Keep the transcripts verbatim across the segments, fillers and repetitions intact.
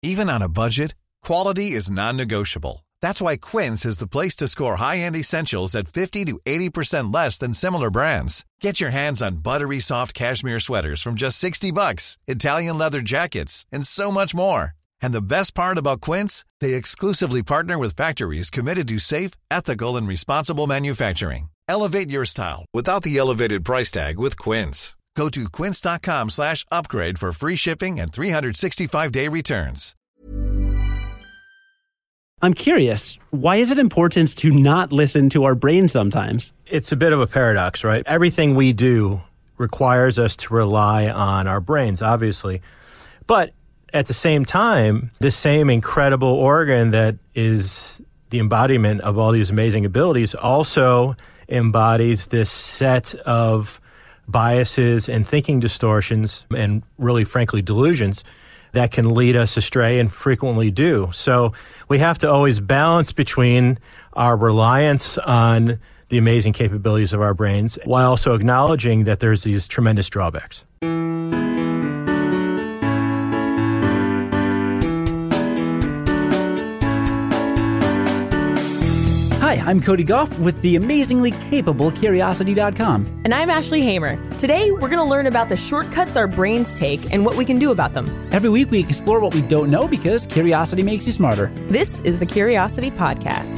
Even on a budget, quality is non-negotiable. That's why Quince is the place to score high-end essentials at fifty to eighty percent less than similar brands. Get your hands on buttery soft cashmere sweaters from just sixty bucks, Italian leather jackets, and so much more. And the best part about Quince, they exclusively partner with factories committed to safe, ethical, and responsible manufacturing. Elevate your style without the elevated price tag with Quince. Go to quince.com slash upgrade for free shipping and three sixty-five day returns. I'm curious, why is it important to not listen to our brain sometimes? It's a bit of a paradox, right? Everything we do requires us to rely on our brains, obviously. But at the same time, this same incredible organ that is the embodiment of all these amazing abilities also embodies this set of biases and thinking distortions and really, frankly, delusions that can lead us astray and frequently do. So we have to always balance between our reliance on the amazing capabilities of our brains while also acknowledging that there's these tremendous drawbacks. Hi, I'm Cody Goff with the amazingly capable Curiosity dot com. And I'm Ashley Hamer. Today, we're going to learn about the shortcuts our brains take and what we can do about them. Every week, we explore what we don't know because curiosity makes you smarter. This is the Curiosity Podcast.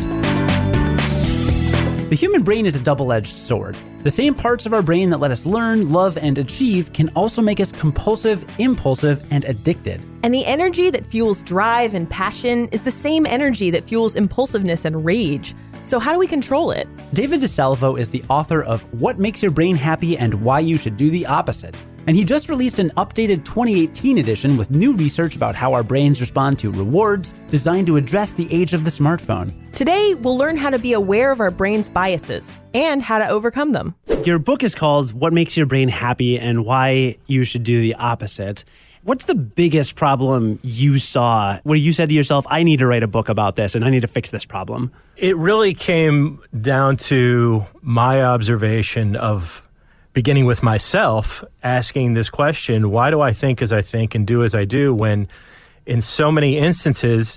The human brain is a double-edged sword. The same parts of our brain that let us learn, love, and achieve can also make us compulsive, impulsive, and addicted. And the energy that fuels drive and passion is the same energy that fuels impulsiveness and rage. So how do we control it? David DeSalvo is the author of What Makes Your Brain Happy and Why You Should Do the Opposite. And he just released an updated twenty eighteen edition with new research about how our brains respond to rewards designed to address the age of the smartphone. Today, we'll learn how to be aware of our brain's biases and how to overcome them. Your book is called What Makes Your Brain Happy and Why You Should Do the Opposite. What's the biggest problem you saw where you said to yourself, I need to write a book about this and I need to fix this problem? It really came down to my observation of beginning with myself, asking this question, why do I think as I think and do as I do, when in so many instances,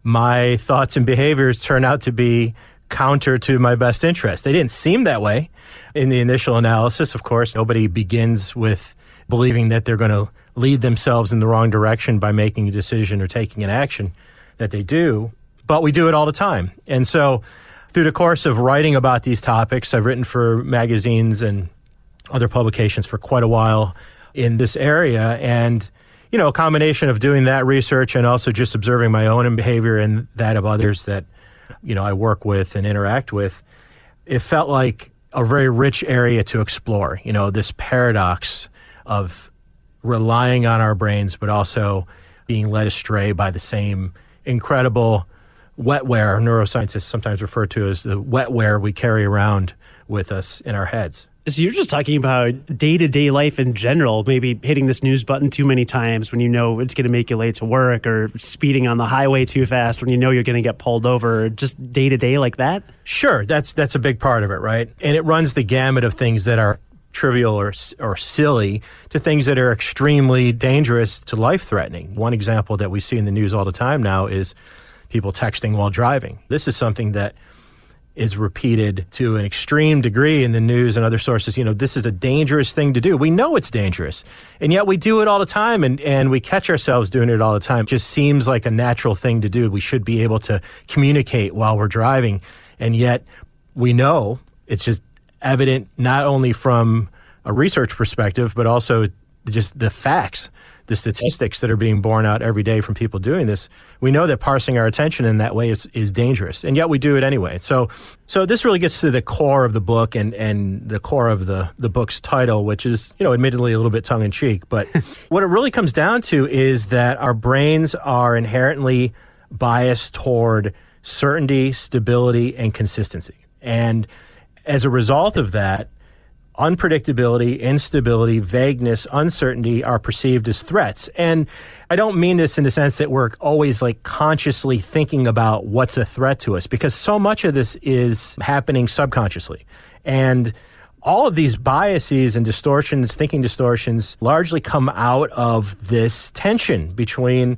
my thoughts and behaviors turn out to be counter to my best interest. They didn't seem that way in the initial analysis. Of course, nobody begins with believing that they're going to lead themselves in the wrong direction by making a decision or taking an action that they do. But we do it all the time. And so through the course of writing about these topics, I've written for magazines and other publications for quite a while in this area. And, you know, a combination of doing that research and also just observing my own behavior and that of others that, you know, I work with and interact with, it felt like a very rich area to explore, you know, this paradox of relying on our brains, but also being led astray by the same incredible wetware neuroscientists sometimes refer to as the wetware we carry around with us in our heads. So you're just talking about day-to-day life in general, maybe hitting the snooze button too many times when you know it's going to make you late to work, or speeding on the highway too fast when you know you're going to get pulled over, just day-to-day like that? Sure, that's that's a big part of it, right? And it runs the gamut of things that are trivial or or silly to things that are extremely dangerous to life-threatening. One example that we see in the news all the time now is people texting while driving. This is something that is repeated to an extreme degree in the news and other sources. You know, this is a dangerous thing to do. We know it's dangerous, and yet we do it all the time, and, and we catch ourselves doing it all the time. It just seems like a natural thing to do. We should be able to communicate while we're driving, and yet we know it's just evident not only from a research perspective, but also just the facts, the statistics that are being borne out every day from people doing this. We know that parsing our attention in that way is, is dangerous, and yet we do it anyway. So so this really gets to the core of the book and, and the core of the, the book's title, which is, you know, admittedly a little bit tongue-in-cheek. But what it really comes down to is that our brains are inherently biased toward certainty, stability, and consistency. And as a result of that, unpredictability, instability, vagueness, uncertainty are perceived as threats. And I don't mean this in the sense that we're always like consciously thinking about what's a threat to us, because so much of this is happening subconsciously. And all of these biases and distortions, thinking distortions, largely come out of this tension between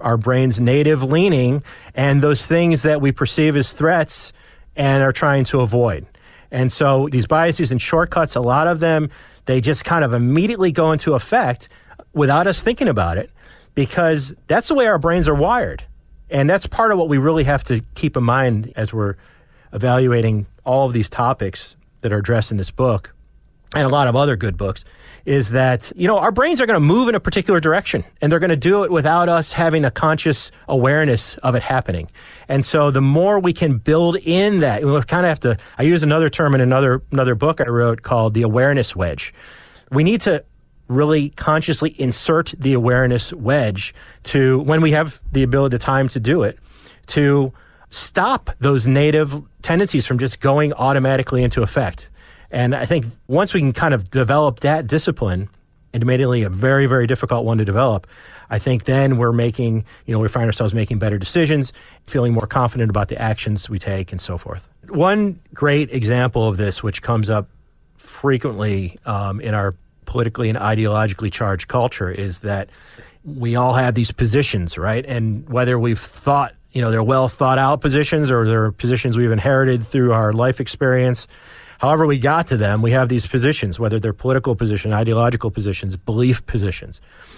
our brain's native leaning and those things that we perceive as threats and are trying to avoid. And so these biases and shortcuts, a lot of them, they just kind of immediately go into effect without us thinking about it, because that's the way our brains are wired. And that's part of what we really have to keep in mind as we're evaluating all of these topics that are addressed in this book and a lot of other good books, is that, you know, our brains are going to move in a particular direction, and they're going to do it without us having a conscious awareness of it happening. And so the more we can build in that, we kind of have to, I use another term in another another book I wrote called the awareness wedge. We need to really consciously insert the awareness wedge to, when we have the ability, the time to do it, to stop those native tendencies from just going automatically into effect. And I think once we can kind of develop that discipline, admittedly a very, very difficult one to develop, I think then we're making, you know, we find ourselves making better decisions, feeling more confident about the actions we take and so forth. One great example of this, which comes up frequently um, in our politically and ideologically charged culture, is that we all have these positions, right? And whether we've thought, you know, they're well thought out positions or they're positions we've inherited through our life experience, however we got to them, we have these positions, whether they're political positions, ideological positions, belief positions.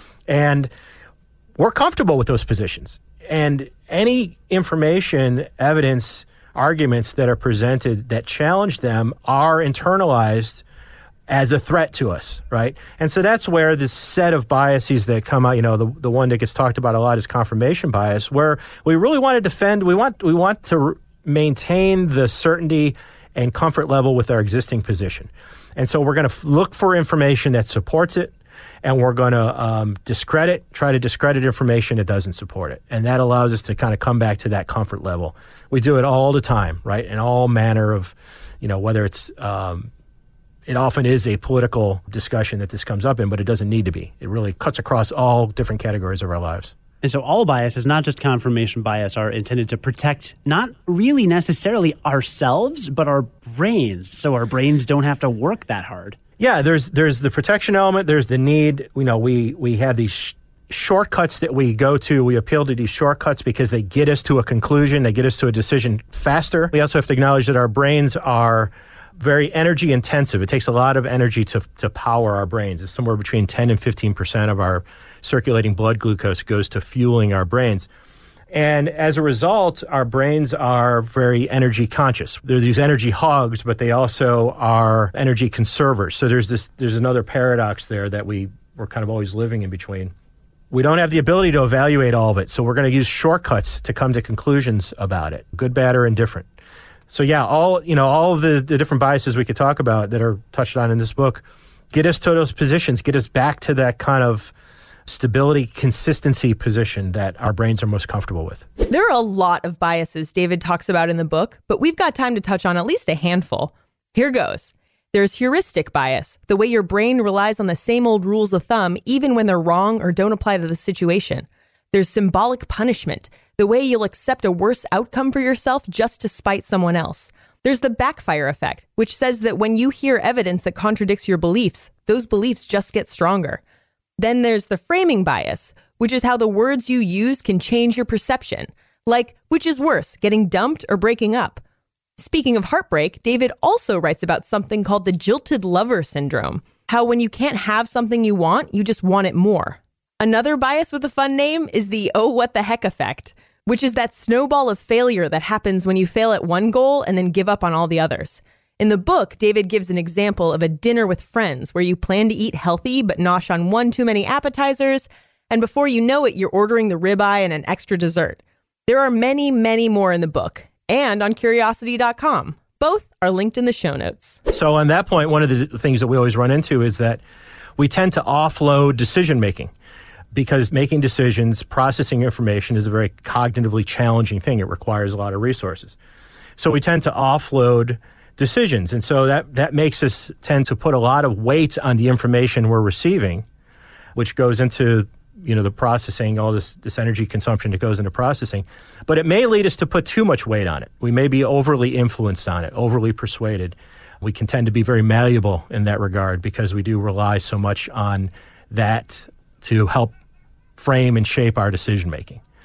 And we're comfortable with those positions. And any information, evidence, arguments that are presented that challenge them are internalized as a threat to us, right? And so that's where this set of biases that come out, you know, the the one that gets talked about a lot is confirmation bias, where we really want to defend, we want we want to r- maintain the certainty and comfort level with our existing position. And so we're going to f- look for information that supports it, and we're going to um, discredit, try to discredit information that doesn't support it. And that allows us to kind of come back to that comfort level. We do it all the time, right? In all manner of, you know, whether it's, um, it often is a political discussion that this comes up in, but it doesn't need to be. It really cuts across all different categories of our lives. And so all biases, not just confirmation bias, are intended to protect not really necessarily ourselves, but our brains, so our brains don't have to work that hard. Yeah, there's there's the protection element, there's the need. You know, we, we have these sh- shortcuts that we go to. We appeal to these shortcuts because they get us to a conclusion, they get us to a decision faster. We also have to acknowledge that our brains are very energy intensive. It takes a lot of energy to to power our brains. It's somewhere between ten and fifteen percent of our circulating blood glucose goes to fueling our brains. And as a result, our brains are very energy conscious. They're these energy hogs, but they also are energy conservers. So there's this there's another paradox there that we, we're kind of always living in between. We don't have the ability to evaluate all of it, so we're going to use shortcuts to come to conclusions about it, good, bad, or indifferent. So yeah, all you know, all of the, the different biases we could talk about that are touched on in this book get us to those positions, get us back to that kind of stability, consistency position that our brains are most comfortable with. There are a lot of biases David talks about in the book, but we've got time to touch on at least a handful. Here goes. There's heuristic bias, the way your brain relies on the same old rules of thumb even when they're wrong or don't apply to the situation. There's symbolic punishment, the way you'll accept a worse outcome for yourself just to spite someone else. There's the backfire effect, which says that when you hear evidence that contradicts your beliefs, those beliefs just get stronger. Then there's the framing bias, which is how the words you use can change your perception. Like, which is worse, getting dumped or breaking up? Speaking of heartbreak, David also writes about something called the jilted lover syndrome. How when you can't have something you want, you just want it more. Another bias with a fun name is the oh what the heck effect, which is that snowball of failure that happens when you fail at one goal and then give up on all the others. In the book, David gives an example of a dinner with friends where you plan to eat healthy but nosh on one too many appetizers, and before you know it, you're ordering the ribeye and an extra dessert. There are many, many more in the book, and on curiosity dot com. Both are linked in the show notes. So on that point, one of the things that we always run into is that we tend to offload decision-making, because making decisions, processing information is a very cognitively challenging thing. It requires a lot of resources. So we tend to offload decisions. And so that, that makes us tend to put a lot of weight on the information we're receiving, which goes into, you know, the processing, all this, this energy consumption that goes into processing. But it may lead us to put too much weight on it. We may be overly influenced on it, overly persuaded. We can tend to be very malleable in that regard because we do rely so much on that to help frame and shape our decision-making.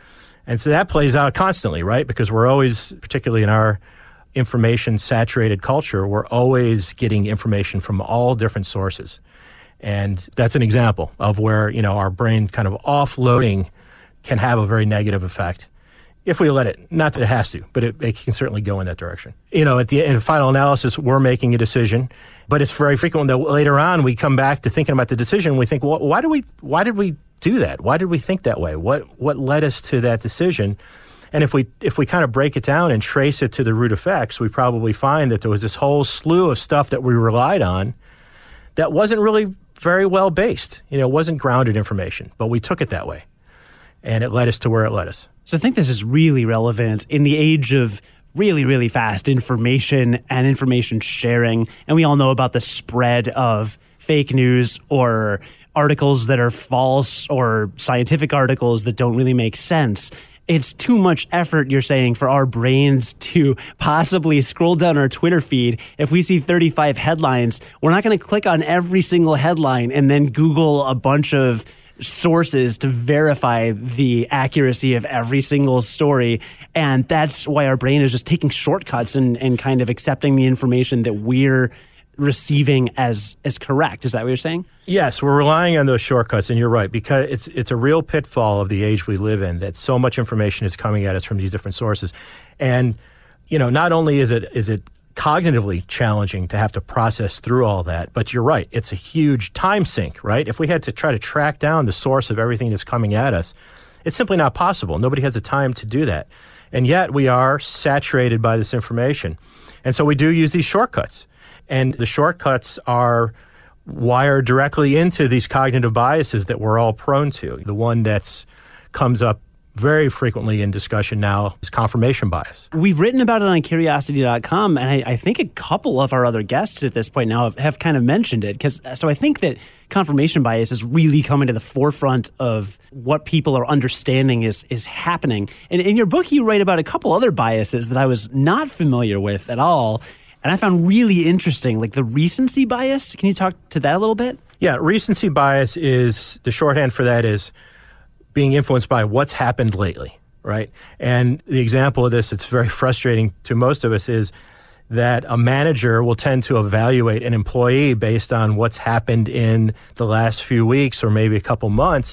And so that plays out constantly, right? Because we're always, particularly in our information-saturated culture, we're always getting information from all different sources. And that's an example of where, you know, our brain kind of offloading can have a very negative effect if we let it. Not that it has to, but it, it can certainly go in that direction. You know, at the in final analysis, we're making a decision, but it's very frequent that later on we come back to thinking about the decision. We think, well, why did we, why did we do that? Why did we think that way? What, what led us to that decision? And if we if we kind of break it down and trace it to the root effects, we probably find that there was this whole slew of stuff that we relied on that wasn't really very well based. You know, it wasn't grounded information, but we took it that way. And it led us to where it led us. So I think this is really relevant in the age of really, really fast information and information sharing. And we all know about the spread of fake news or articles that are false or scientific articles that don't really make sense. It's too much effort, you're saying, for our brains to possibly scroll down our Twitter feed. If we see thirty-five headlines, we're not going to click on every single headline and then Google a bunch of sources to verify the accuracy of every single story. And that's why our brain is just taking shortcuts and, and kind of accepting the information that we're receiving as as correct. Is that what you're saying? Yes, we're relying on those shortcuts, and you're right, because it's it's a real pitfall of the age we live in that so much information is coming at us from these different sources. And, you know, not only is it is it cognitively challenging to have to process through all that, but you're right, it's a huge time sink, right? If we had to try to track down the source of everything that's coming at us, it's simply not possible. Nobody has the time to do that. And yet we are saturated by this information. And so we do use these shortcuts. And the shortcuts are wired directly into these cognitive biases that we're all prone to. The one that's comes up very frequently in discussion now is confirmation bias. We've written about it on curiosity dot com, and I, I think a couple of our other guests at this point now have, have kind of mentioned it. Because so I think that confirmation bias is really coming to the forefront of what people are understanding is is happening. And in your book, you write about a couple other biases that I was not familiar with at all, and I found really interesting, like the recency bias. Can you talk to that a little bit? Yeah, recency bias is, the shorthand for that is being influenced by what's happened lately, right? And the example of this, it's very frustrating to most of us, is that a manager will tend to evaluate an employee based on what's happened in the last few weeks or maybe a couple months,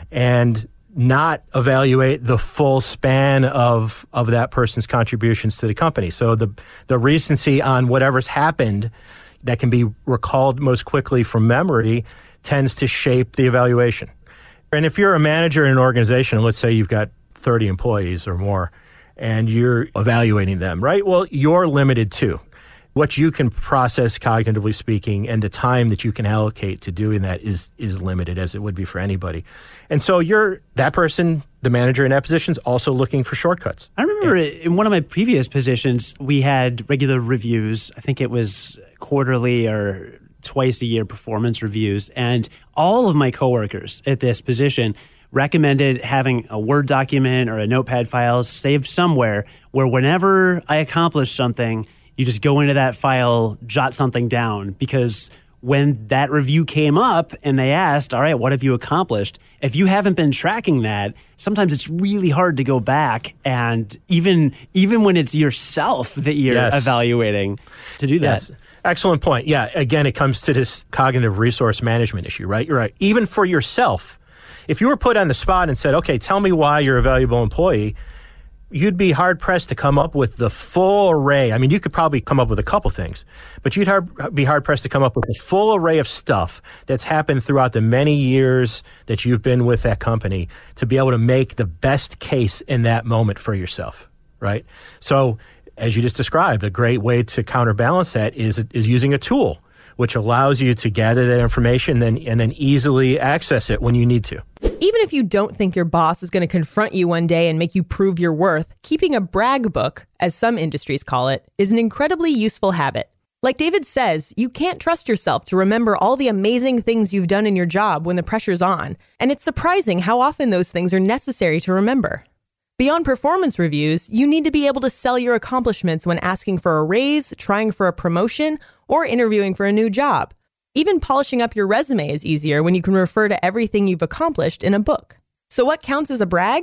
and not evaluate the full span of of that person's contributions to the company. So the the recency on whatever's happened that can be recalled most quickly from memory tends to shape the evaluation. And if you're a manager in an organization, and let's say you've got thirty employees or more, and you're evaluating them, right? Well, you're limited too. What you can process cognitively speaking and the time that you can allocate to doing that is is limited, as it would be for anybody. And so you're, that person, the manager in that position, is also looking for shortcuts. I remember yeah. in one of my previous positions, we had regular reviews. I think it was quarterly or twice a year performance reviews. And all of my coworkers at this position recommended having a Word document or a notepad file saved somewhere where whenever I accomplished something, you just go into that file, jot something down, because when that review came up and they asked, all right, what have you accomplished? If you haven't been tracking that, sometimes it's really hard to go back, and even even when it's yourself that you're yes. evaluating, to do that. Yes. Excellent point. Yeah, again, it comes to this cognitive resource management issue, right? You're right. Even for yourself, if you were put on the spot and said, okay, tell me why you're a valuable employee, you'd be hard-pressed to come up with the full array. I mean, you could probably come up with a couple things, but you'd hard, be hard-pressed to come up with the full array of stuff that's happened throughout the many years that you've been with that company to be able to make the best case in that moment for yourself, right? So, as you just described, a great way to counterbalance that is, is using a tool which allows you to gather that information and, and then easily access it when you need to. Even if you don't think your boss is going to confront you one day and make you prove your worth, keeping a brag book, as some industries call it, is an incredibly useful habit. Like David says, you can't trust yourself to remember all the amazing things you've done in your job when the pressure's on, and it's surprising how often those things are necessary to remember. Beyond performance reviews, you need to be able to sell your accomplishments when asking for a raise, trying for a promotion, or interviewing for a new job. Even polishing up your resume is easier when you can refer to everything you've accomplished in a book. So what counts as a brag?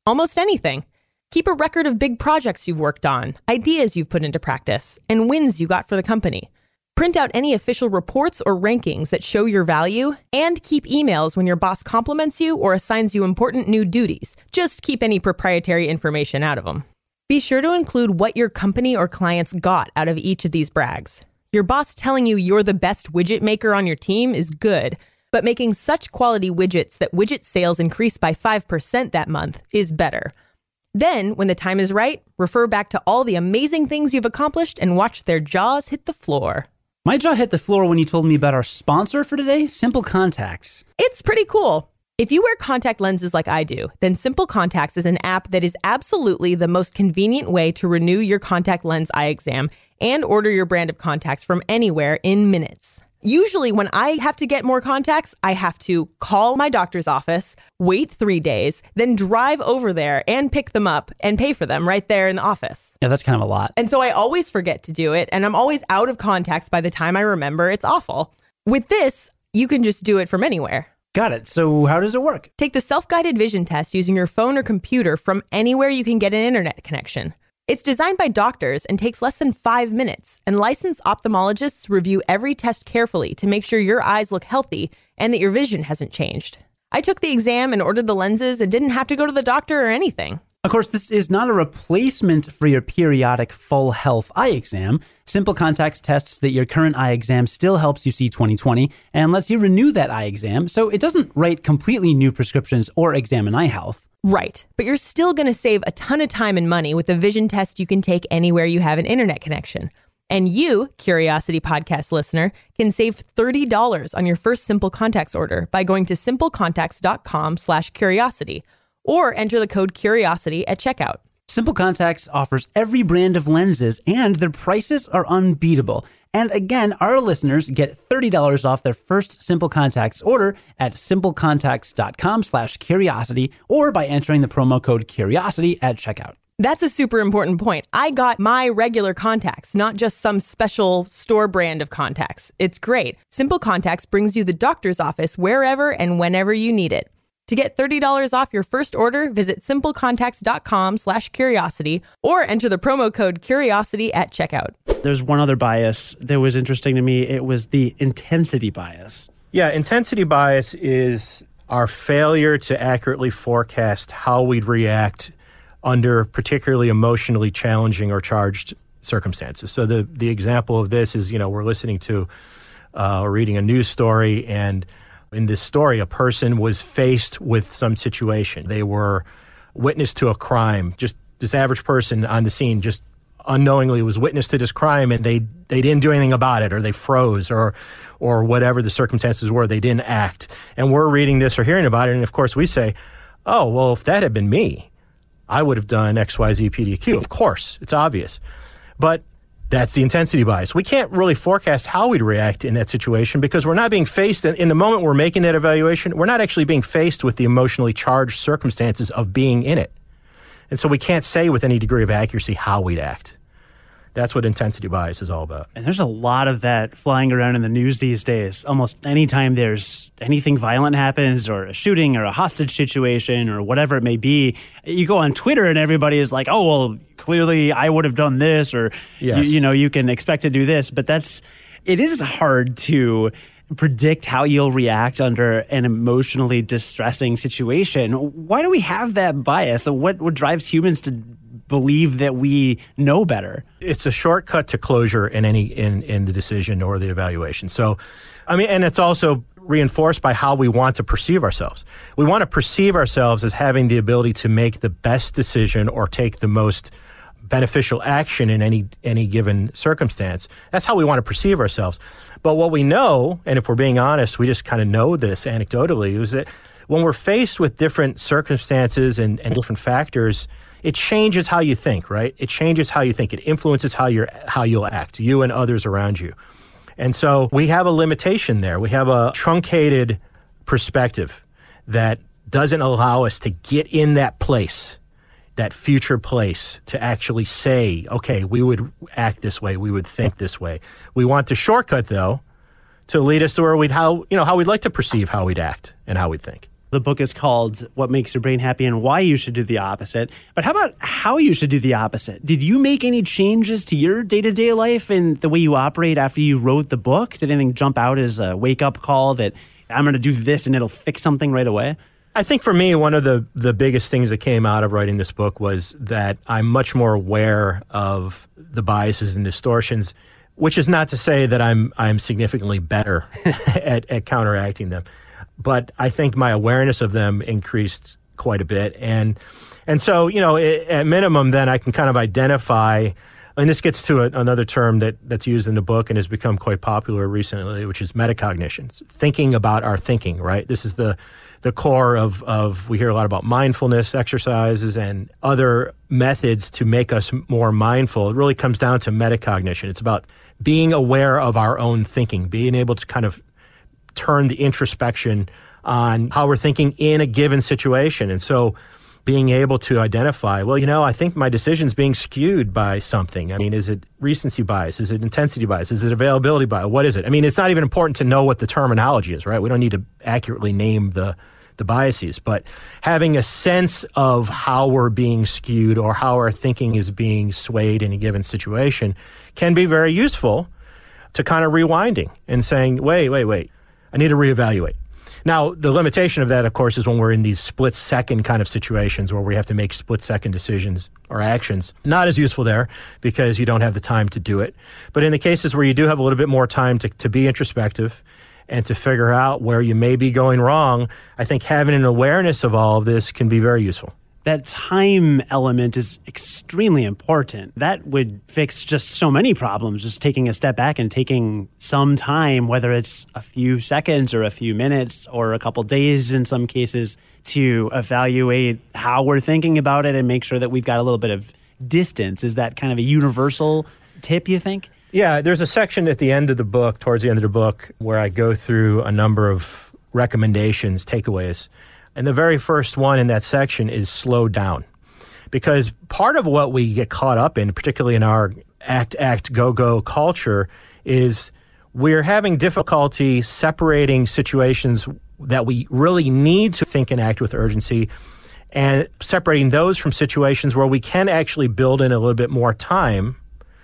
Almost anything. Keep a record of big projects you've worked on, ideas you've put into practice, and wins you got for the company. Print out any official reports or rankings that show your value, and keep emails when your boss compliments you or assigns you important new duties. Just keep any proprietary information out of them. Be sure to include what your company or clients got out of each of these brags. Your boss telling you you're the best widget maker on your team is good, but making such quality widgets that widget sales increase by five percent that month is better. Then, when the time is right, refer back to all the amazing things you've accomplished and watch their jaws hit the floor. My jaw hit the floor when you told me about our sponsor for today, Simple Contacts. It's pretty cool. If you wear contact lenses like I do, then Simple Contacts is an app that is absolutely the most convenient way to renew your contact lens eye exam and order your brand of contacts from anywhere in minutes. Usually when I have to get more contacts, I have to call my doctor's office, wait three days, then drive over there and pick them up and pay for them right there in the office. Yeah, that's kind of a lot. And so I always forget to do it, and I'm always out of contacts by the time I remember. It's awful. With this, you can just do it from anywhere. Got it. So how does it work? Take the self-guided vision test using your phone or computer from anywhere you can get an internet connection. It's designed by doctors and takes less than five minutes, and licensed ophthalmologists review every test carefully to make sure your eyes look healthy and that your vision hasn't changed. I took the exam and ordered the lenses and didn't have to go to the doctor or anything. Of course, this is not a replacement for your periodic full health eye exam. Simple Contacts tests that your current eye exam still helps you see twenty twenty and lets you renew that eye exam, so it doesn't write completely new prescriptions or examine eye health. Right, but you're still going to save a ton of time and money with a vision test you can take anywhere you have an internet connection. And you, Curiosity Podcast listener, can save thirty dollars on your first Simple Contacts order by going to simplecontacts.com slash curiosity or enter the code curiosity at checkout. Simple Contacts offers every brand of lenses, and their prices are unbeatable. And again, our listeners get thirty dollars off their first Simple Contacts order at simplecontacts.com slash curiosity or by entering the promo code curiosity at checkout. That's a super important point. I got my regular contacts, not just some special store brand of contacts. It's great. Simple Contacts brings you the doctor's office wherever and whenever you need it. To get thirty dollars off your first order, visit simplecontacts.com slash curiosity or enter the promo code curiosity at checkout. There's one other bias that was interesting to me. It was the intensity bias. Yeah, intensity bias is our failure to accurately forecast how we'd react under particularly emotionally challenging or charged circumstances. So the, the example of this is, you know, we're listening to uh, or reading a news story, and in this story, a person was faced with some situation. They were witness to a crime. Just this average person on the scene just unknowingly was witness to this crime, and they they didn't do anything about it, or they froze, or or whatever the circumstances were. They didn't act. And we're reading this or hearing about it, and of course we say, oh, well, if that had been me, I would have done X, Y, Z, P, D, Q. Of course, it's obvious. But that's the intensity bias. We can't really forecast how we'd react in that situation because we're not being faced, in the moment we're making that evaluation, we're not actually being faced with the emotionally charged circumstances of being in it. And so we can't say with any degree of accuracy how we'd act. That's what intensity bias is all about. And there's a lot of that flying around in the news these days. Almost anytime there's anything violent happens or a shooting or a hostage situation or whatever it may be, you go on Twitter and everybody is like, oh, well, clearly I would have done this, or, yes. you, you know, you can expect to do this. But that's, it is hard to predict how you'll react under an emotionally distressing situation. Why do we have that bias? What, what drives humans to believe that we know better? It's a shortcut to closure in any in, in the decision or the evaluation. So, I mean, and it's also reinforced by how we want to perceive ourselves. We want to perceive ourselves as having the ability to make the best decision or take the most beneficial action in any any given circumstance. That's how we want to perceive ourselves. But what we know, and if we're being honest, we just kind of know this anecdotally, is that when we're faced with different circumstances and, and different factors, it changes how you think, right? It changes how you think. It influences how you're how you'll act, you and others around you. And so we have a limitation there. We have a truncated perspective that doesn't allow us to get in that place, that future place, to actually say, okay, we would act this way, we would think this way. We want the shortcut, though, to lead us to where we'd how you know how we'd like to perceive how we'd act and how we'd think. The book is called What Makes Your Brain Happy and Why You Should Do the Opposite. But how about how you should do the opposite? Did you make any changes to your day-to-day life and the way you operate after you wrote the book? Did anything jump out as a wake-up call that I'm going to do this and it'll fix something right away? I think for me, one of the, the biggest things that came out of writing this book was that I'm much more aware of the biases and distortions, which is not to say that I'm I'm significantly better at, at counteracting them. But I think my awareness of them increased quite a bit. And and so, you know, at minimum, then I can kind of identify, and this gets to a, another term that, that's used in the book and has become quite popular recently, which is metacognition, thinking about our thinking, right? This is the the core of, of, we hear a lot about mindfulness exercises and other methods to make us more mindful. It really comes down to metacognition. It's about being aware of our own thinking, being able to kind of turn the introspection on how we're thinking in a given situation. And so being able to identify, well, you know, I think my decision's being skewed by something. I mean, is it recency bias? Is it intensity bias? Is it availability bias? What is it? I mean, it's not even important to know what the terminology is, right? We don't need to accurately name the the biases, but having a sense of how we're being skewed or how our thinking is being swayed in a given situation can be very useful to kind of rewinding and saying, wait, wait, wait, I need to reevaluate. Now, the limitation of that, of course, is when we're in these split-second kind of situations where we have to make split-second decisions or actions. Not as useful there because you don't have the time to do it. But in the cases where you do have a little bit more time to, to be introspective and to figure out where you may be going wrong, I think having an awareness of all of this can be very useful. That time element is extremely important. That would fix just so many problems, just taking a step back and taking some time, whether it's a few seconds or a few minutes or a couple days in some cases, to evaluate how we're thinking about it and make sure that we've got a little bit of distance. Is that kind of a universal tip, you think? Yeah, there's a section at the end of the book, towards the end of the book, where I go through a number of recommendations, takeaways. And the very first one in that section is slow down. Because part of what we get caught up in, particularly in our act, act, go, go culture, is we're having difficulty separating situations that we really need to think and act with urgency and separating those from situations where we can actually build in a little bit more time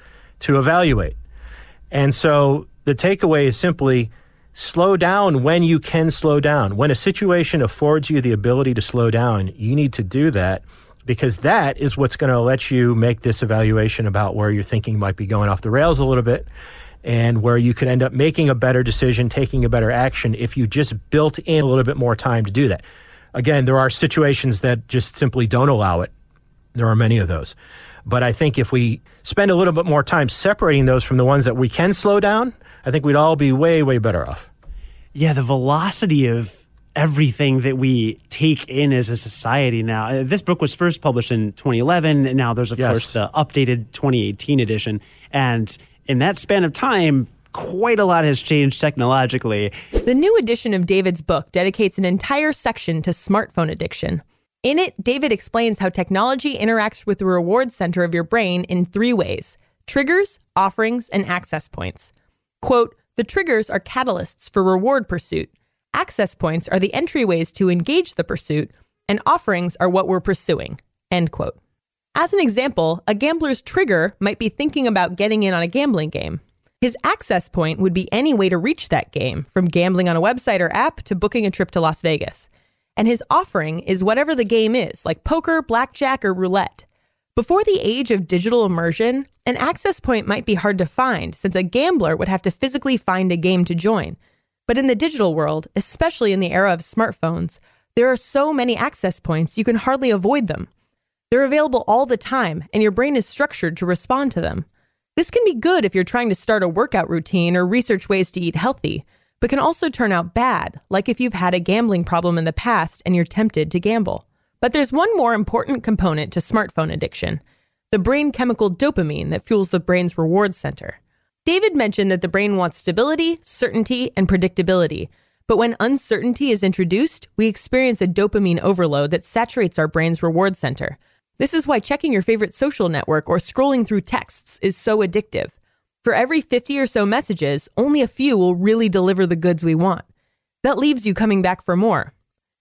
to evaluate. And so the takeaway is simply slow down when you can slow down. When a situation affords you the ability to slow down, you need to do that because that is what's going to let you make this evaluation about where your thinking might be going off the rails a little bit and where you could end up making a better decision, taking a better action if you just built in a little bit more time to do that. Again, there are situations that just simply don't allow it. There are many of those. But I think if we spend a little bit more time separating those from the ones that we can slow down, I think we'd all be way, way better off. Yeah, the velocity of everything that we take in as a society now. This book was first published in twenty eleven, and now there's, of yes. course, the updated twenty eighteen edition. And in that span of time, quite a lot has changed technologically. The new edition of David's book dedicates an entire section to smartphone addiction. In it, David explains how technology interacts with the reward center of your brain in three ways: triggers, offerings, and access points. Quote, the triggers are catalysts for reward pursuit. Access points are the entryways to engage the pursuit, and offerings are what we're pursuing. End quote. As an example, a gambler's trigger might be thinking about getting in on a gambling game. His access point would be any way to reach that game, from gambling on a website or app to booking a trip to Las Vegas. And his offering is whatever the game is, like poker, blackjack, or roulette. Before the age of digital immersion, an access point might be hard to find, since a gambler would have to physically find a game to join. But in the digital world, especially in the era of smartphones, there are so many access points you can hardly avoid them. They're available all the time, and your brain is structured to respond to them. This can be good if you're trying to start a workout routine or research ways to eat healthy, but can also turn out bad, like if you've had a gambling problem in the past and you're tempted to gamble. But there's one more important component to smartphone addiction: the brain chemical dopamine that fuels the brain's reward center. David mentioned that the brain wants stability, certainty, and predictability. But when uncertainty is introduced, we experience a dopamine overload that saturates our brain's reward center. This is why checking your favorite social network or scrolling through texts is so addictive. For every fifty or so messages, only a few will really deliver the goods we want. That leaves you coming back for more.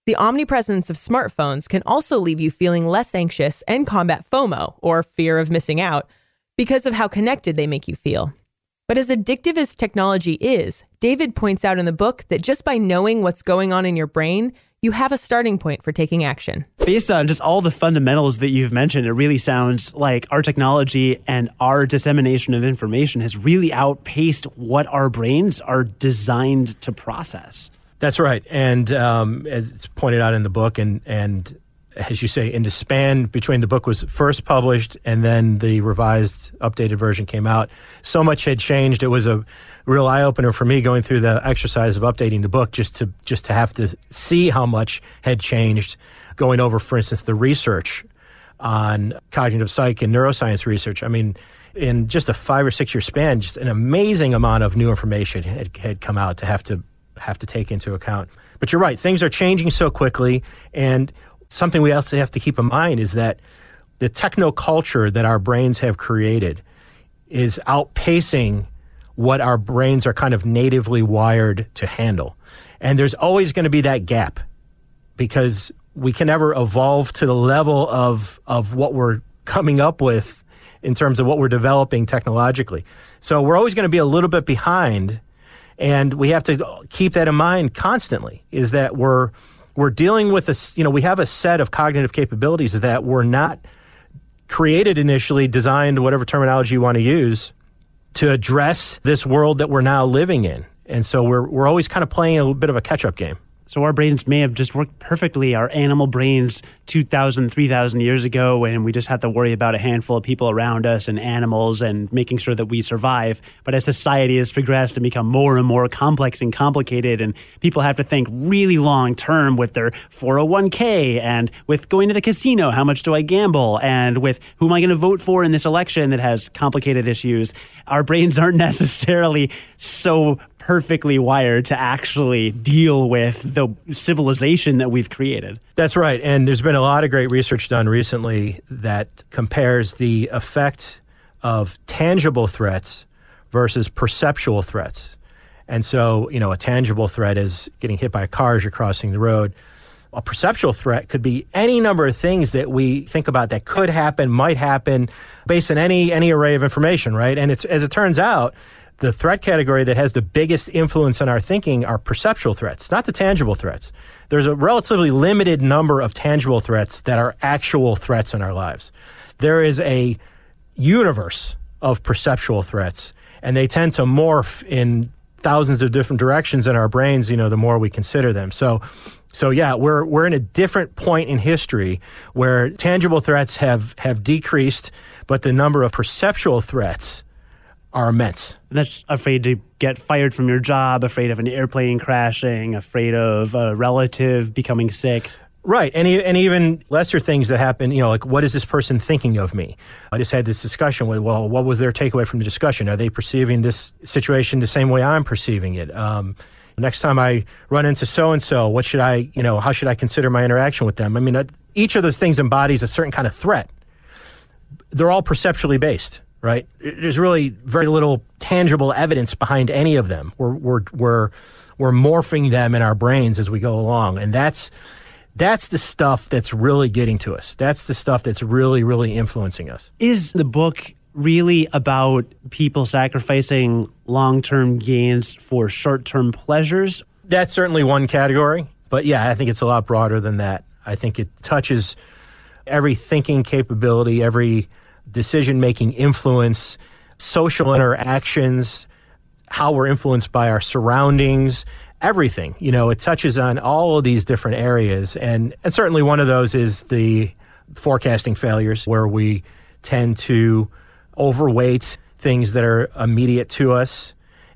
The omnipresence of smartphones can also leave you feeling less anxious and combat FOMO, or fear of missing out, because of how connected they make you feel. But as addictive as technology is, David points out in the book that just by knowing what's going on in your brain, you have a starting point for taking action. Based on just all the fundamentals that you've mentioned, it really sounds like our technology and our dissemination of information has really outpaced what our brains are designed to process. That's right. And um, as it's pointed out in the book, and, and as you say, in the span between the book was first published and then the revised, updated version came out, so much had changed. It was a real eye-opener for me going through the exercise of updating the book just to just to have to see how much had changed, going over, for instance, the research on cognitive psych and neuroscience research. I mean, in just a five or six year span, just an amazing amount of new information had, had come out to have to have to take into account. But you're right, things are changing so quickly, and something we also have to keep in mind is that the technoculture that our brains have created is outpacing what our brains are kind of natively wired to handle. And there's always going to be that gap because we can never evolve to the level of of what we're coming up with in terms of what we're developing technologically. So we're always going to be a little bit behind, and we have to keep that in mind constantly, is that we're we're dealing with a, you know, we have a set of cognitive capabilities that were not created initially, designed, whatever terminology you want to use, to address this world that we're now living in. And so we're we're always kind of playing a little bit of a catch-up game. So our brains may have just worked perfectly, our animal brains two thousand, three thousand years ago, and we just had to worry about a handful of people around us and animals and making sure that we survive. But as society has progressed and become more and more complex and complicated, and people have to think really long term with their four oh one k and with going to the casino, how much do I gamble, and with who am I going to vote for in this election that has complicated issues, our brains aren't necessarily so perfectly wired to actually deal with the civilization that we've created. That's right. And there's been a lot of great research done recently that compares the effect of tangible threats versus perceptual threats. And so, you know, a tangible threat is getting hit by a car as you're crossing the road. A perceptual threat could be any number of things that we think about that could happen, might happen, based on any any array of information, right? And it's, as it turns out, the threat category that has the biggest influence on our thinking are perceptual threats, not the tangible threats. There's a relatively limited number of tangible threats that are actual threats in our lives. There is a universe of perceptual threats, and they tend to morph in thousands of different directions in our brains, you know, the more we consider them. So, so yeah, we're we're in a different point in history where tangible threats have, have decreased, but the number of perceptual threats are immense. That's afraid to get fired from your job, afraid of an airplane crashing, afraid of a relative becoming sick. Right. And, and even lesser things that happen, you know, like, what is this person thinking of me? I just had this discussion with, well, what was their takeaway from the discussion? Are they perceiving this situation the same way I'm perceiving it? Um, next time I run into so-and-so, what should I, you know, how should I consider my interaction with them? I mean, uh, each of those things embodies a certain kind of threat. They're all perceptually based. Right? There's really very little tangible evidence behind any of them. We're we're we're we're morphing them in our brains as we go along, and that's that's the stuff that's really getting to us. That's the stuff that's really really influencing us. Is the book really about people sacrificing long-term gains for short-term pleasures? That's certainly one category, but yeah, I think it's a lot broader than that. I think it touches every thinking capability, every decision-making influence, social interactions, how we're influenced by our surroundings, everything. You know, it touches on all of these different areas. And, and certainly one of those is the forecasting failures, where we tend to overweight things that are immediate to us.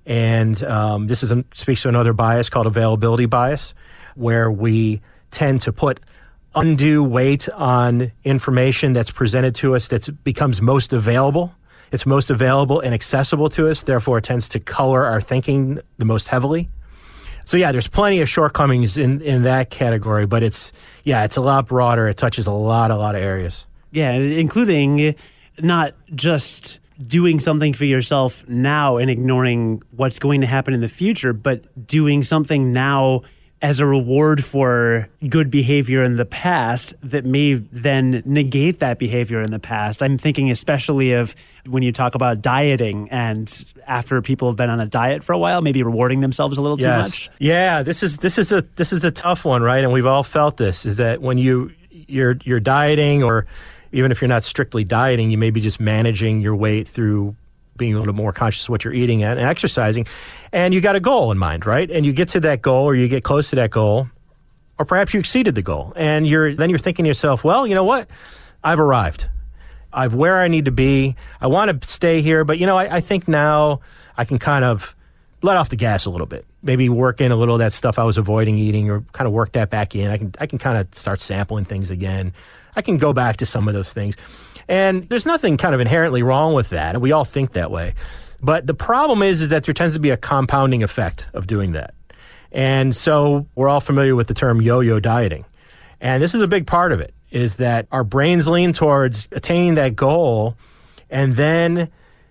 And um, this is a, speaks to another bias called availability bias, where we tend to put undue weight on information that's presented to us that becomes most available. It's most available and accessible to us, therefore it tends to color our thinking the most heavily. So yeah, there's plenty of shortcomings in, in that category, but it's, yeah, it's a lot broader. It touches a lot, a lot of areas. Yeah, including not just doing something for yourself now and ignoring what's going to happen in the future, but doing something now as a reward for good behavior in the past that may then negate that behavior in the past. I'm thinking especially of when you talk about dieting and after people have been on a diet for a while, maybe rewarding themselves a little yes. too much. Yeah, this is this is a this is a tough one, right? And we've all felt this, is that when you you're you're dieting, or even if you're not strictly dieting, you may be just managing your weight through being a little more conscious of what you're eating and exercising, and you got a goal in mind, right? And you get to that goal, or you get close to that goal, or perhaps you exceeded the goal, and you're then you're thinking to yourself, well, you know what? I've arrived. I've where I need to be. I want to stay here, but you know, I, I think now I can kind of let off the gas a little bit. Maybe work in a little of that stuff I was avoiding eating, or kind of work that back in. I can I can kind of start sampling things again. I can go back to some of those things. And there's nothing kind of inherently wrong with that, and we all think that way. But the problem is, is that there tends to be a compounding effect of doing that. And so we're all familiar with the term yo-yo dieting. And this is a big part of it, is that our brains lean towards attaining that goal, and then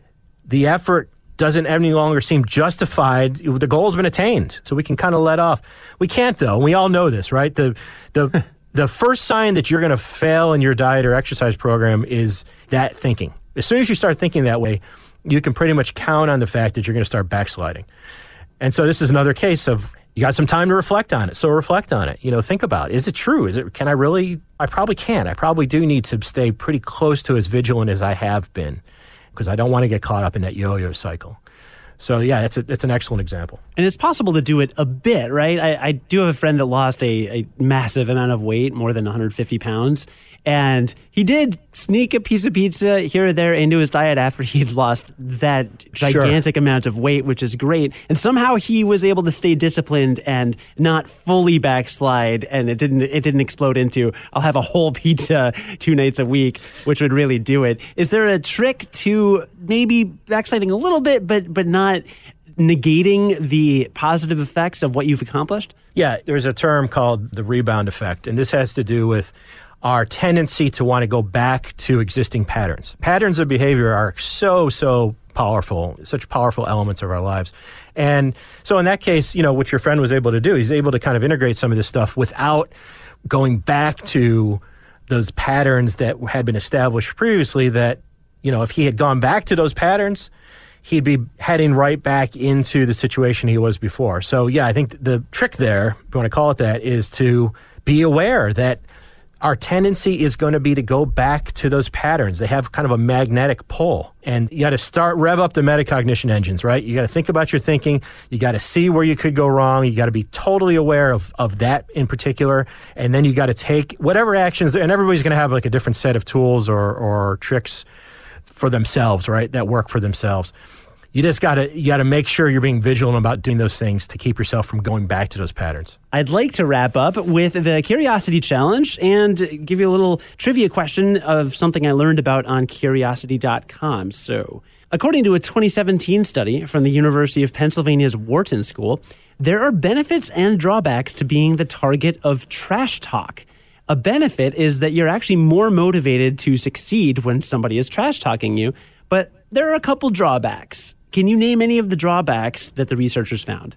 the effort doesn't any longer seem justified. The goal's been attained, so we can kind of let off. We can't, though. We all know this, right? The the The first sign that you're going to fail in your diet or exercise program is that thinking. As soon as you start thinking that way, you can pretty much count on the fact that you're going to start backsliding. And so this is another case of you got some time to reflect on it. So reflect on it. You know, think about it. Is it true? Is it? Can I really? I probably can't. I probably do need to stay pretty close to as vigilant as I have been, because I don't want to get caught up in that yo-yo cycle. So, yeah, it's, a, it's an excellent example. And it's possible to do it a bit, right? I, I do have a friend that lost a, a massive amount of weight, more than one hundred fifty pounds. And he did sneak a piece of pizza here or there into his diet after he'd lost that gigantic sure. amount of weight, which is great. And somehow he was able to stay disciplined and not fully backslide. And it didn't it didn't explode into, I'll have a whole pizza two nights a week, which would really do it. Is there a trick to maybe backsliding a little bit, but but not negating the positive effects of what you've accomplished? Yeah, there's a term called the rebound effect. And this has to do with our tendency to want to go back to existing patterns. Patterns of behavior are so, so powerful, such powerful elements of our lives. And so in that case, you know, what your friend was able to do, he's able to kind of integrate some of this stuff without going back to those patterns that had been established previously, that, you know, if he had gone back to those patterns, he'd be heading right back into the situation he was before. So, yeah, I think the trick there, if you want to call it that, is to be aware that our tendency is going to be to go back to those patterns. They have kind of a magnetic pull. And you got to start, rev up the metacognition engines, right? You got to think about your thinking. You got to see where you could go wrong. You got to be totally aware of, of that in particular. And then you got to take whatever actions, and everybody's going to have like a different set of tools or, or tricks for themselves, right? That work for themselves. You just got to you got to make sure you're being vigilant about doing those things to keep yourself from going back to those patterns. I'd like to wrap up with the Curiosity Challenge and give you a little trivia question of something I learned about on curiosity dot com. So, according to a twenty seventeen study from the University of Pennsylvania's Wharton School, there are benefits and drawbacks to being the target of trash talk. A benefit is that you're actually more motivated to succeed when somebody is trash talking you, but there are a couple drawbacks. Can you name any of the drawbacks that the researchers found?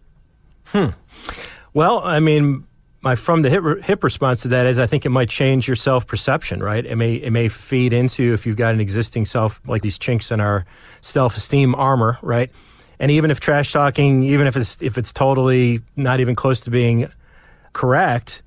Hmm. Well, I mean, my from the hip, hip response to that is I think it might change your self-perception, right? It may it may feed into, if you've got an existing self, like these chinks in our self-esteem armor, right? And even if trash talking, even if it's if it's totally not even close to being correct,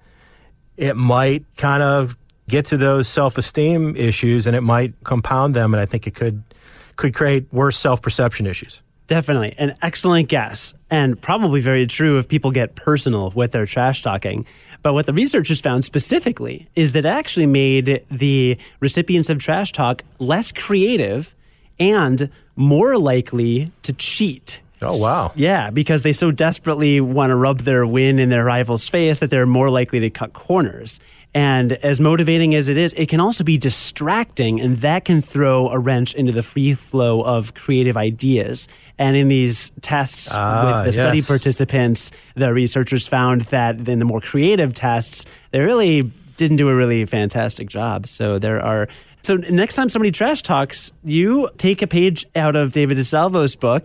it might kind of get to those self-esteem issues, and it might compound them, and I think it could could create worse self-perception issues. Definitely. An excellent guess, and probably very true if people get personal with their trash talking. But what the researchers found specifically is that it actually made the recipients of trash talk less creative and more likely to cheat. Oh, wow. Yeah, because they so desperately want to rub their win in their rival's face that they're more likely to cut corners. And as motivating as it is, it can also be distracting, and that can throw a wrench into the free flow of creative ideas. And in these tests ah, with the study yes. participants, the researchers found that in the more creative tests, they really didn't do a really fantastic job. So there are... So next time somebody trash talks, you take a page out of David DeSalvo's book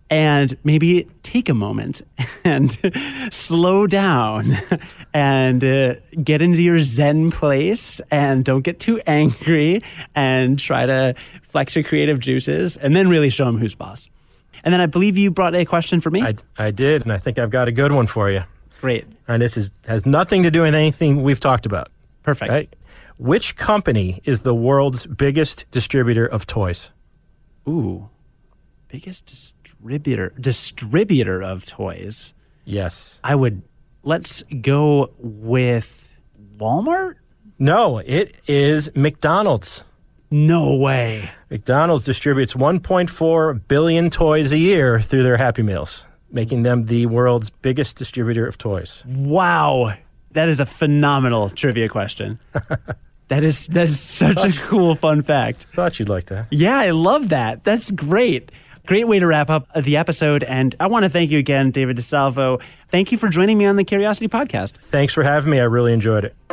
and maybe take a moment and slow down and uh, get into your Zen place and don't get too angry and try to flex your creative juices and then really show them who's boss. And then I believe you brought a question for me. I, I did, and I think I've got a good one for you. Great. And this is, has nothing to do with anything we've talked about. Perfect. Right? Which company is the world's biggest distributor of toys? Ooh, biggest distributor distributor of toys. Yes. I would, let's go with Walmart? No, it is McDonald's. No way. McDonald's distributes one point four billion toys a year through their Happy Meals, making them the world's biggest distributor of toys. Wow. That is a phenomenal trivia question. That is that is such a cool fun fact. Thought you'd like that. Yeah, I love that. That's great. Great way to wrap up the episode. And I want to thank you again, David DeSalvo. Thank you for joining me on the Curiosity Podcast. Thanks for having me. I really enjoyed it.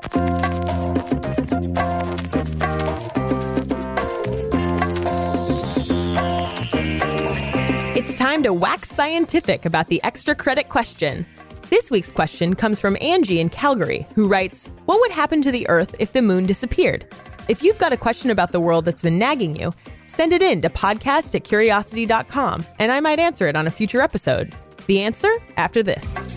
It's time to wax scientific about the extra credit question. This week's question comes from Angie in Calgary, who writes, what would happen to the Earth if the moon disappeared? If you've got a question about the world that's been nagging you, send it in to podcast at curiosity dot com, and I might answer it on a future episode. The answer after this.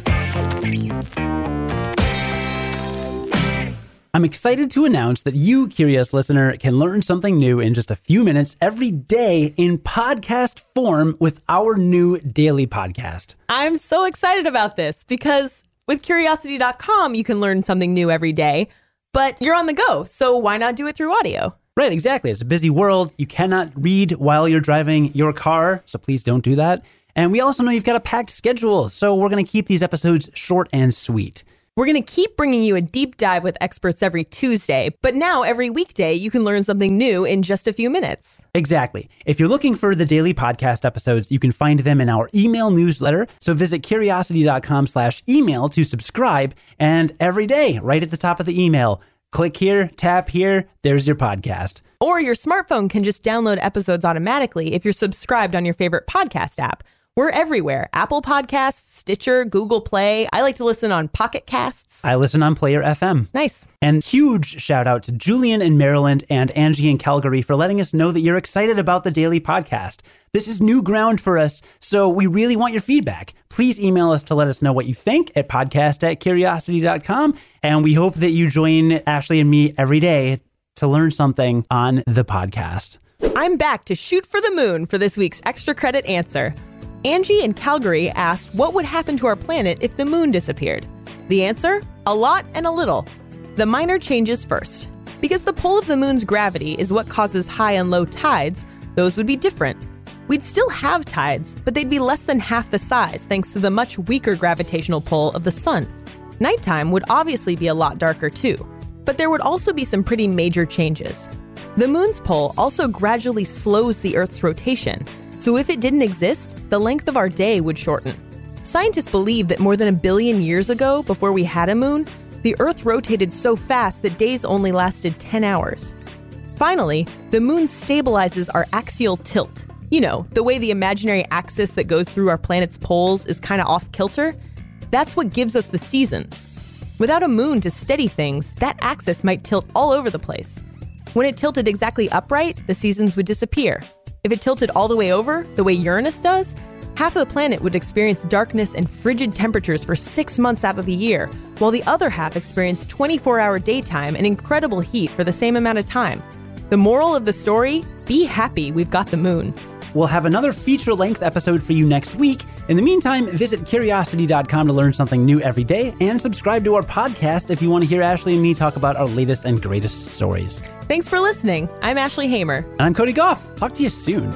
I'm excited to announce that you, curious listener, can learn something new in just a few minutes every day in podcast form with our new daily podcast. I'm so excited about this because with curiosity dot com, you can learn something new every day, but you're on the go, so why not do it through audio? Right, exactly. It's a busy world. You cannot read while you're driving your car, so please don't do that. And we also know you've got a packed schedule, so we're going to keep these episodes short and sweet. We're going to keep bringing you a deep dive with experts every Tuesday, but now every weekday you can learn something new in just a few minutes. Exactly. If you're looking for the daily podcast episodes, you can find them in our email newsletter. So visit curiosity dot com slash email to subscribe. And every day, right at the top of the email, click here, tap here, there's your podcast. Or your smartphone can just download episodes automatically if you're subscribed on your favorite podcast app. We're everywhere. Apple Podcasts, Stitcher, Google Play. I like to listen on Pocket Casts. I listen on Player F M. Nice. And huge shout out to Julian in Maryland and Angie in Calgary for letting us know that you're excited about the daily podcast. This is new ground for us, so we really want your feedback. Please email us to let us know what you think at podcast at curiosity dot com. And we hope that you join Ashley and me every day to learn something on the podcast. I'm back to shoot for the moon for this week's extra credit answer. Angie in Calgary asked what would happen to our planet if the moon disappeared. The answer? A lot and a little. The minor changes first. Because the pull of the moon's gravity is what causes high and low tides, those would be different. We'd still have tides, but they'd be less than half the size thanks to the much weaker gravitational pull of the sun. Nighttime would obviously be a lot darker too, but there would also be some pretty major changes. The moon's pull also gradually slows the Earth's rotation, so if it didn't exist, the length of our day would shorten. Scientists believe that more than a billion years ago, before we had a moon, the Earth rotated so fast that days only lasted ten hours. Finally, the moon stabilizes our axial tilt. You know, the way the imaginary axis that goes through our planet's poles is kind of off kilter. That's what gives us the seasons. Without a moon to steady things, that axis might tilt all over the place. When it tilted exactly upright, the seasons would disappear. If it tilted all the way over, the way Uranus does, half of the planet would experience darkness and frigid temperatures for six months out of the year, while the other half experienced twenty-four hour daytime and incredible heat for the same amount of time. The moral of the story? Be happy we've got the moon. We'll have another feature-length episode for you next week. In the meantime, visit curiosity dot com to learn something new every day and subscribe to our podcast if you want to hear Ashley and me talk about our latest and greatest stories. Thanks for listening. I'm Ashley Hamer. And I'm Cody Goff. Talk to you soon.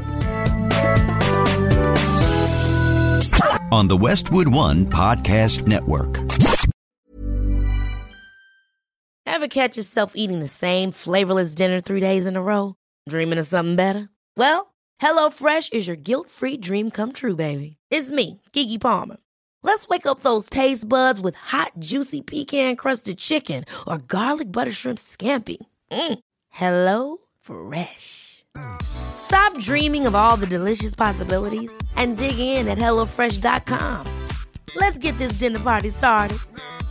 On the Westwood One Podcast Network. Ever catch yourself eating the same flavorless dinner three days in a row? Dreaming of something better? Well, HelloFresh is your guilt-free dream come true, baby. It's me, Keke Palmer. Let's wake up those taste buds with hot, juicy pecan-crusted chicken or garlic butter shrimp scampi. Mm. Hello Fresh. Stop dreaming of all the delicious possibilities and dig in at hello fresh dot com. Let's get this dinner party started.